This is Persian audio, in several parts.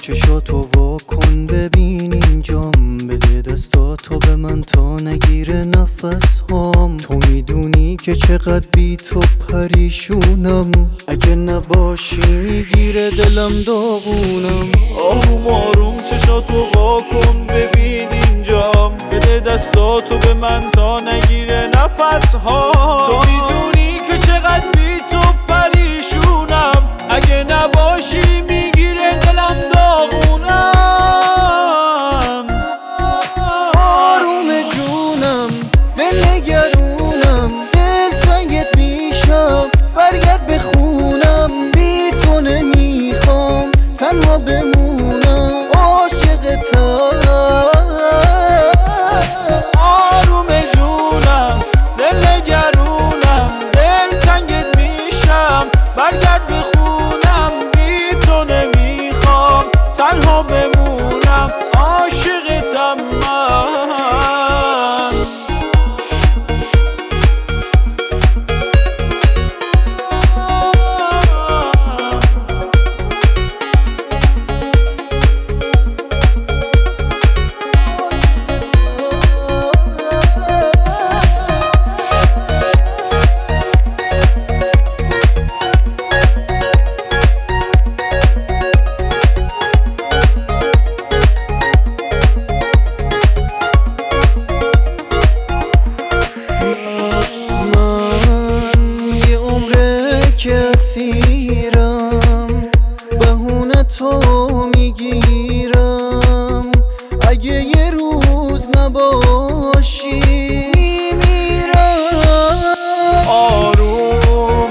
چشاتو واکن ببین اینجام، بده دستاتو به من تا نگیره نفس هام. تو میدونی که چقدر بی تو پریشونم، اگه نباشی میگیره دلم داغونم. آروم آروم چشاتو واکن ببین اینجام، بده دستاتو به من تا نگیره نفس هام. تو میدونی که چقدر بی تو پریشونم، اگه نباشی میگیره دلم داغونم. آروم جونم دل نگرونم، دل تنگت میشم برگرد به خونم. بی تو نمیخوام تنها بمونم، عاشقتم. آروم جونم دل نگرونم، دل تنگت میشم برگرد به خونم. بی تو نمیخوام تنها بمونم، عاشقتم من. اسیرم بهونه تو میگیرم، اگه یه روز نباشی میمیرم. آروم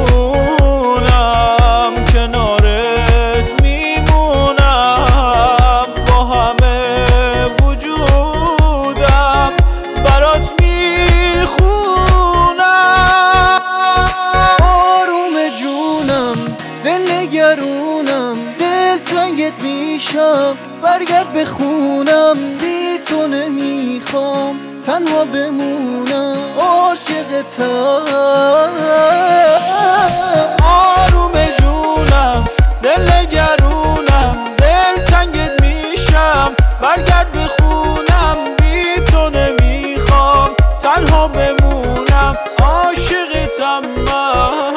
جونم کنارت میمونم، با همه وجودم برات نگرونم، دل تنگت میشم برگرد به خونم. بی تو نمیخوام تنها بمونم، عاشقتم. آروم جونم دل نگرونم، دل تنگت میشم برگرد به خونم. بی تو نمیخوام تنها بمونم، عاشقتم من.